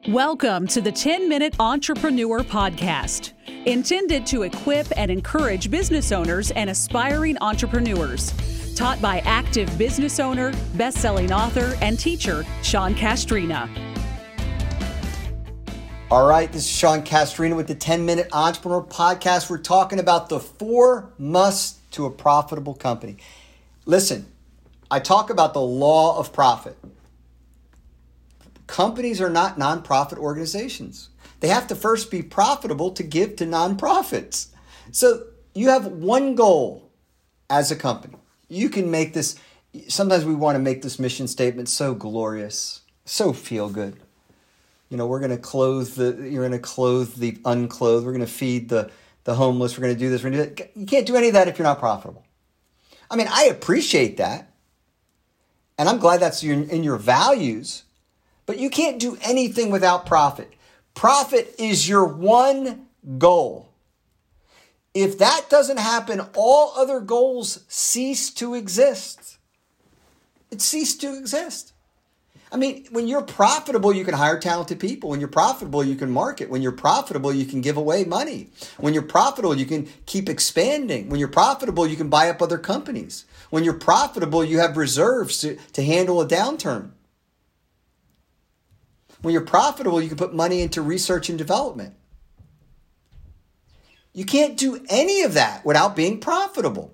Welcome to the 10-Minute Entrepreneur Podcast, intended to equip and encourage business owners and aspiring entrepreneurs. Taught by active business owner, best-selling author, and teacher, Sean Castrina. All right, this is Sean Castrina with the 10-Minute Entrepreneur Podcast. We're talking about the 4 musts to a profitable company. Listen, I talk about the law of profit. Companies are not nonprofit organizations. They have to first be profitable to give to nonprofits. So you have one goal as a company. You can make this, sometimes we want to make this mission statement so glorious, so feel good. You know, we're going to you're going to clothe the unclothed. We're going to feed the homeless. We're going to do this. We're going to do that. You can't do any of that if you're not profitable. I mean, I appreciate that. And I'm glad that's in your values. But you can't do anything without profit. Profit is your one goal. If that doesn't happen, all other goals cease to exist. It ceased to exist. I mean, when you're profitable, you can hire talented people. When you're profitable, you can market. When you're profitable, you can give away money. When you're profitable, you can keep expanding. When you're profitable, you can buy up other companies. When you're profitable, you have reserves to handle a downturn. When you're profitable, you can put money into research and development. You can't do any of that without being profitable.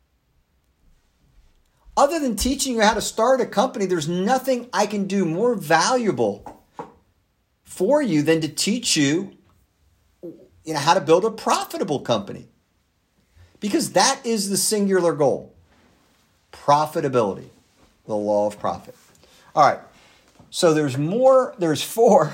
Other than teaching you how to start a company, there's nothing I can do more valuable for you than to teach you, how to build a profitable company. Because that is the singular goal. Profitability, the law of profit. All right. So there's 4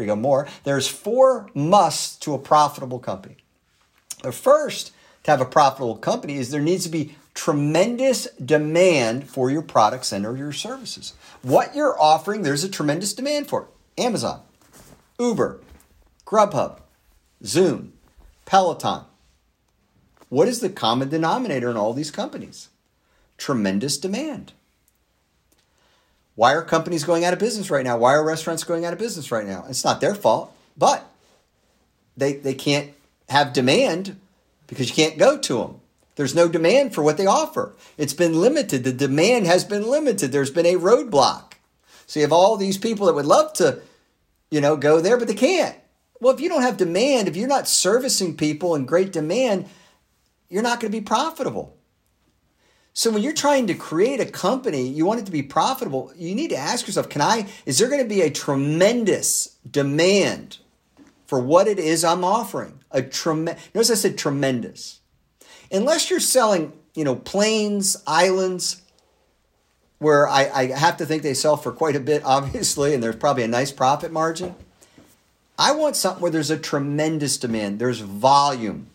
musts to a profitable company. The first to have a profitable company is there needs to be tremendous demand for your products and or your services. What you're offering, there's a tremendous demand for it. Amazon, Uber, Grubhub, Zoom, Peloton. What is the common denominator in all these companies? Tremendous demand. Why are companies going out of business right now? Why are restaurants going out of business right now? It's not their fault, but they can't have demand because you can't go to them. There's no demand for what they offer. It's been limited. The demand has been limited. There's been a roadblock. So you have all these people that would love to, go there, but they can't. Well, if you don't have demand, if you're not servicing people in great demand, you're not going to be profitable. So when you're trying to create a company, you want it to be profitable, you need to ask yourself, is there going to be a tremendous demand for what it is I'm offering? Notice I said tremendous. Unless you're selling, planes, islands, where I have to think they sell for quite a bit, obviously, and there's probably a nice profit margin. I want something where there's a tremendous demand. There's volume.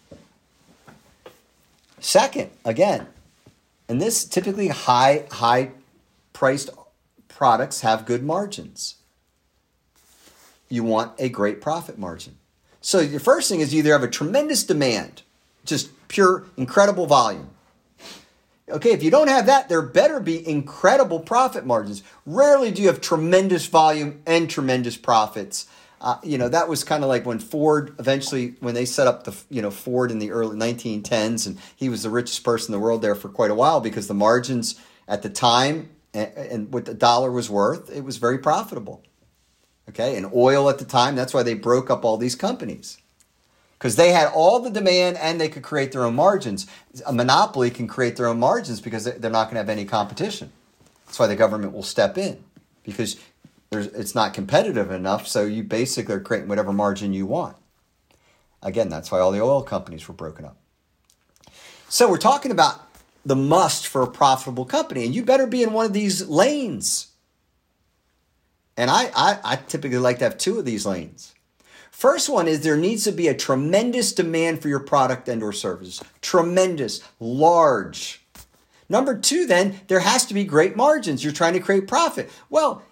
Second, again, and this typically high-priced products have good margins. You want a great profit margin. So your first thing is you either have a tremendous demand, just pure, incredible volume. Okay, if you don't have that, there better be incredible profit margins. Rarely do you have tremendous volume and tremendous profits. That was kind of like when Ford eventually, when they set up Ford in the early 1910s, and he was the richest person in the world there for quite a while because the margins at the time and what the dollar was worth, it was very profitable. Okay, and oil at the time, that's why they broke up all these companies. Because they had all the demand and they could create their own margins. A monopoly can create their own margins because they're not going to have any competition. That's why the government will step in, because it's not competitive enough, so you basically are creating whatever margin you want. Again, that's why all the oil companies were broken up. So we're talking about the must for a profitable company, and you better be in one of these lanes. And I typically like to have 2 of these lanes. First one is there needs to be a tremendous demand for your product and or services. Tremendous, large. Number 2, then, there has to be great margins. You're trying to create profit. Well,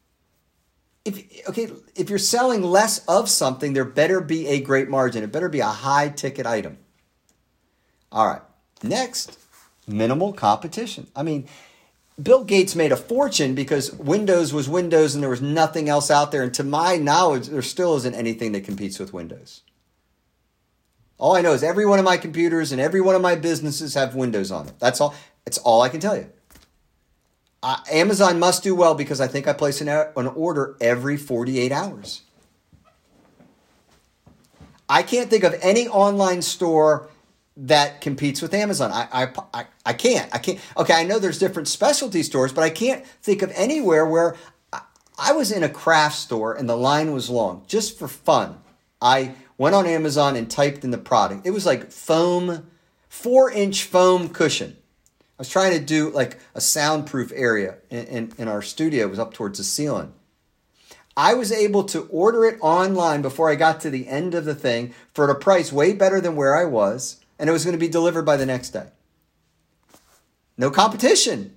if you're selling less of something, there better be a great margin. It better be a high ticket item. All right. Next, minimal competition. I mean, Bill Gates made a fortune because Windows was Windows and there was nothing else out there. And to my knowledge, there still isn't anything that competes with Windows. All I know is every one of my computers and every one of my businesses have Windows on it. That's all. It's all I can tell you. Amazon must do well because I think I place an order every 48 hours. I can't think of any online store that competes with Amazon. I can't. Okay, I know there's different specialty stores, but I can't think of anywhere where I was in a craft store and the line was long. Just for fun, I went on Amazon and typed in the product. It was like foam, 4-inch foam cushion. I was trying to do like a soundproof area in our studio. It was up towards the ceiling. I was able to order it online before I got to the end of the thing for a price way better than where I was, and it was going to be delivered by the next day. No competition.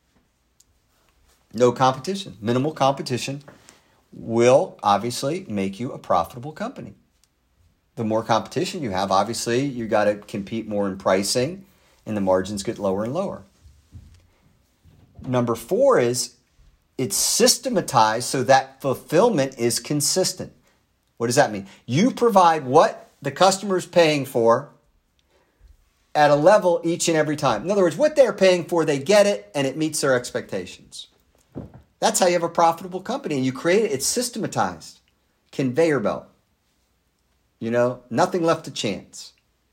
No competition. Minimal competition will obviously make you a profitable company. The more competition you have, obviously, you got to compete more in pricing, and the margins get lower and lower. Number 4 is it's systematized so that fulfillment is consistent. What does that mean? You provide what the customer is paying for at a level each and every time. In other words, what they're paying for, they get it, and it meets their expectations. That's how you have a profitable company, and you create it. It's systematized. Conveyor belt. Nothing left to chance.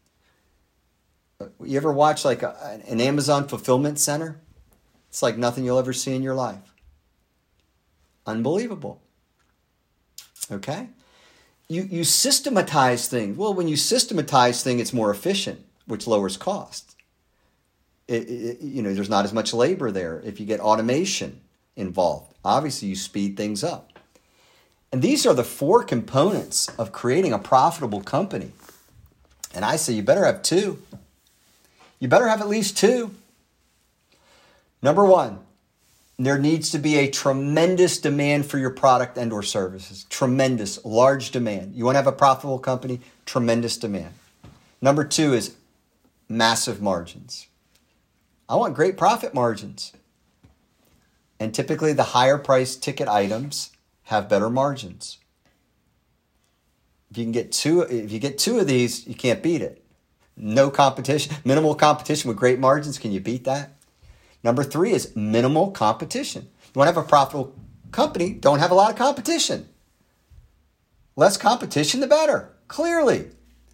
You ever watch like an Amazon fulfillment center? It's like nothing you'll ever see in your life. Unbelievable. Okay? You systematize things. Well, when you systematize things, it's more efficient, which lowers cost. There's not as much labor there. If you get automation involved, obviously you speed things up. And these are the 4 components of creating a profitable company. And I say you better have 2. You better have at least 2. Number 1, there needs to be a tremendous demand for your product and or services. Tremendous, large demand. You want to have a profitable company? Tremendous demand. Number 2 is massive margins. I want great profit margins. And typically the higher priced ticket items have better margins. If you get 2 of these, you can't beat it. No competition, minimal competition with great margins. Can you beat that? Number 3 is minimal competition. You want to have a profitable company, don't have a lot of competition. Less competition, the better, clearly.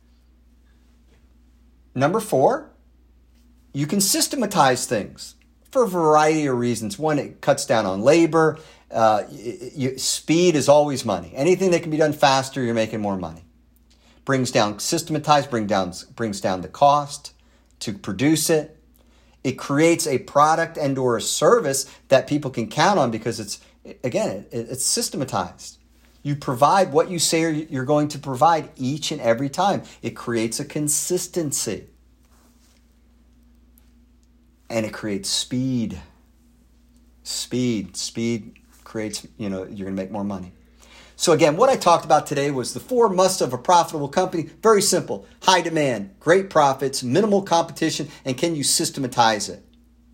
Number 4, you can systematize things for a variety of reasons. One, it cuts down on labor. Speed is always money. Anything that can be done faster, you're making more money. Brings down the cost to produce it. It creates a product and or a service that people can count on because it's systematized. You provide what you say you're going to provide each and every time. It creates a consistency. And it creates speed. Speed creates, you're going to make more money. So again, what I talked about today was the 4 musts of a profitable company. Very simple. High demand, great profits, minimal competition, and can you systematize it?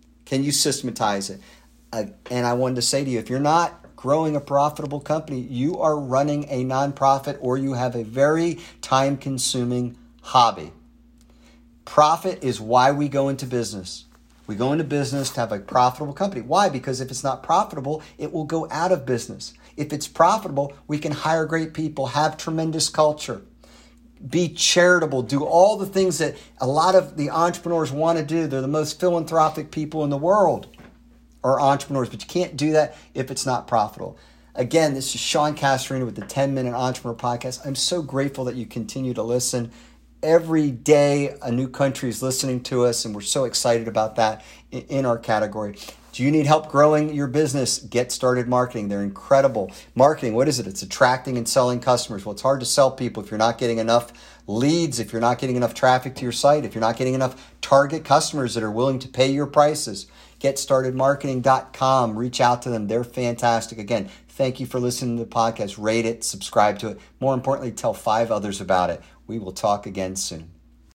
And I wanted to say to you, if you're not growing a profitable company, you are running a nonprofit or you have a very time-consuming hobby. Profit is why we go into business. We go into business to have a profitable company. Why? Because if it's not profitable, it will go out of business. If it's profitable, we can hire great people, have tremendous culture, be charitable, do all the things that a lot of the entrepreneurs want to do. They're the most philanthropic people in the world, are entrepreneurs, but you can't do that if it's not profitable. Again, this is Sean Castorina with the 10-Minute Entrepreneur Podcast. I'm so grateful that you continue to listen. Every day, a new country is listening to us, and we're so excited about that in our category. Do you need help growing your business? Get Started Marketing. They're incredible. Marketing, what is it? It's attracting and selling customers. Well, it's hard to sell people if you're not getting enough leads, if you're not getting enough traffic to your site, if you're not getting enough target customers that are willing to pay your prices. GetStartedMarketing.com. Reach out to them. They're fantastic. Again, thank you for listening to the podcast. Rate it, subscribe to it. More importantly, tell 5 others about it. We will talk again soon.